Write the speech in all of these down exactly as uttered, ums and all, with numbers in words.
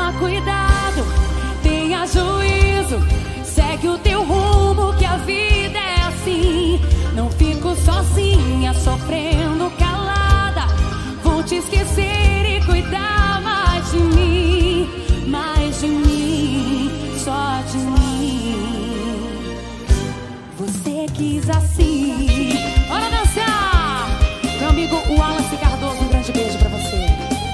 Toma cuidado, tenha juízo, segue o teu rumo, que a vida é assim. Não fico sozinha, sofrendo calada. Vou te esquecer e cuidar mais de mim, mais de mim, só de mim. Você quis assim. Bora dançar! Meu amigo Wallace Cardoso, um grande beijo pra você.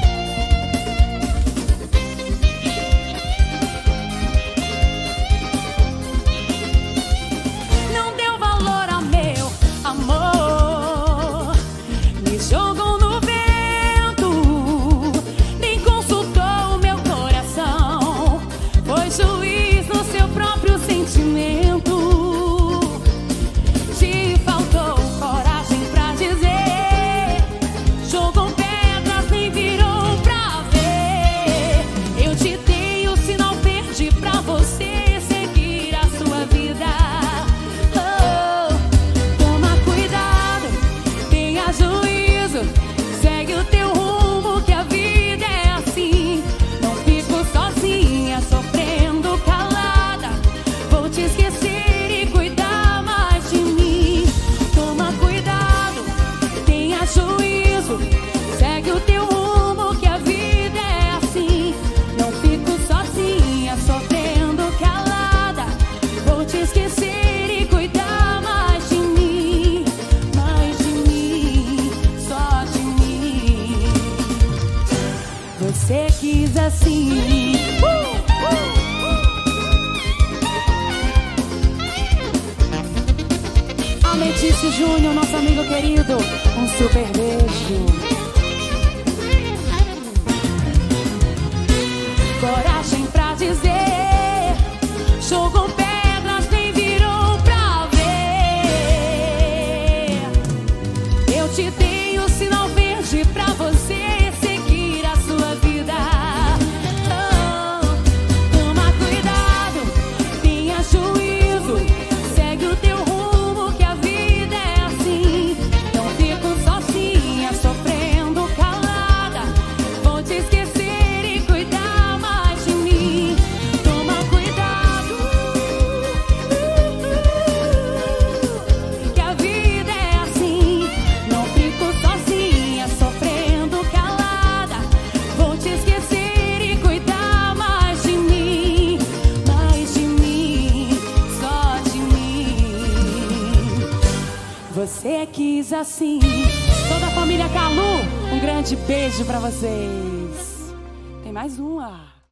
Não deu valor ao meu amor, me jogou no vento, nem consultou o meu coração. Foi juiz no seu próprio sentimento. Te faltou coragem pra dizer, jogou pedras, nem virou pra ver. Eu te dei o sinal verde pra você seguir a sua vida. Oh, toma cuidado, tenha juízo, segue o teu rumo, que a vida é assim. Não fico sozinha, sofrendo calada. Vou te esquecer e cuidar mais de mim. Toma cuidado, tenha juízo, segue o teu rumo, que a vida é assim. Não fico sozinha, sofrendo calada. Vou te esquecer e cuidar mais de mim, mais de mim, só de mim. Você quis assim. Uh, uh, uh. A Letícia Júnior, nosso amigo querido, um super beijo. Coragem pra dizer, jogou pedras, nem virou pra ver. Eu te dei o sinal verde pra você seguir a sua vida. Oh, toma cuidado, tenha juízo, segue o teu rumo, que a vida é assim. Não fico sozinha, sofrendo calada. Vou te esquecer e cuidar mais de mim. Toma cuidado, que a vida é assim. Não fico sozinha, sofrendo calada. Vou te esquecer e cuidar mais de mim, mais de mim, só de mim. Você quis assim. Toda a família Calu, um grande beijo pra vocês. Tem mais uma.